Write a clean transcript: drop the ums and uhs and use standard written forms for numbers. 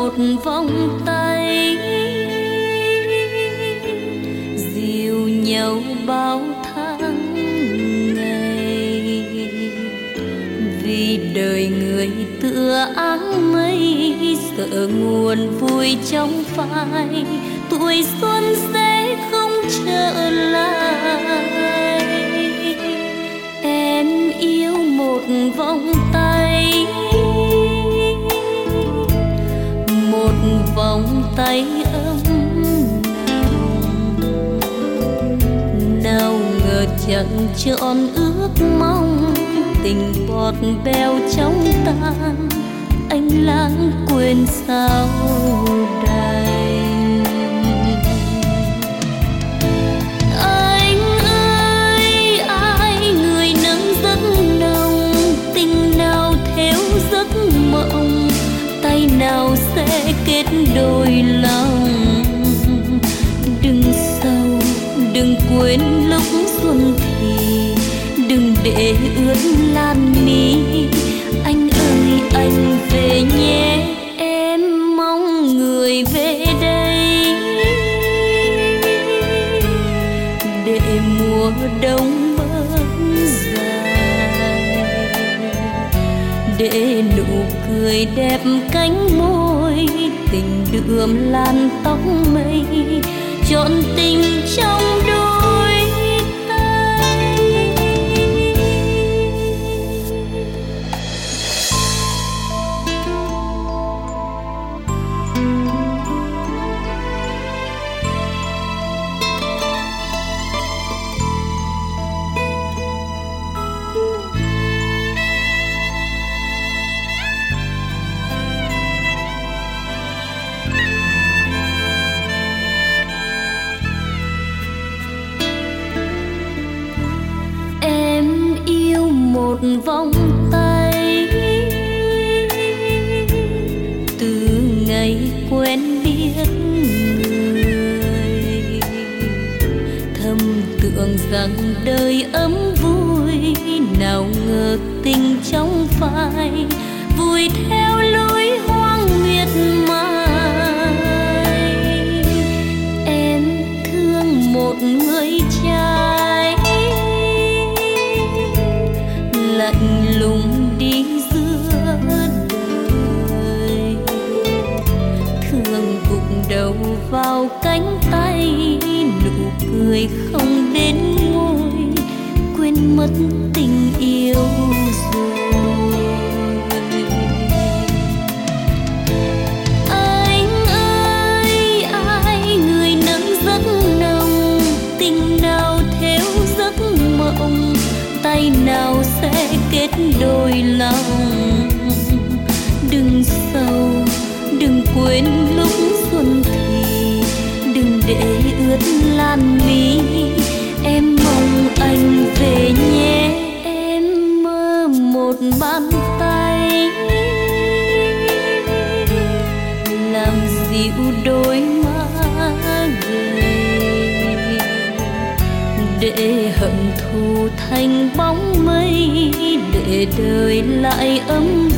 một vòng tay dìu nhau bao tháng ngày, vì đời người tựa áng mây, sợ nguồn vui trong phai, tuổi xuân sẽ không trở lại. Em yêu một vòng tay, một vòng tay ấm nào ngờ chẳng trọn ước mong, tình bọt bèo trong tan, anh lãng quên sao đành. Anh ơi ai người nắng rất nồng, tình nào theo giấc mộng, tay nào sẽ kết đôi lòng. Đừng sầu đừng quên lúc xuân thì, đừng để ướt lan mi. Anh ơi anh về nhé, em mong người về đây, để mùa đông bớt dài, để nụ cười đẹp cánh môi, tình đượm lan tóc mây, trọn tình trong đôi tay. Một vòng tay từ ngày quen biết người, thầm tưởng rằng đời ấm vui, nào ngờ tình trong phai, vùi theo lối hoang miệt mài. Em thương một người trai lạnh lùng đi giữa đời, thương gục đầu vào cánh tay, nụ cười không đến môi, quên mất tình yêu rồi. Anh ơi ai người nắng rất nồng, tình nào theo giấc mộng, tay nào sẽ kết đôi lòng. Đừng sầu đừng quên lúc xuân thì, đừng để ướt lan mi. Em mong anh về nhé, em mơ một bàn tay làm dịu đôi má gầy, để hận thù thành bóng mây, để đời lại ấm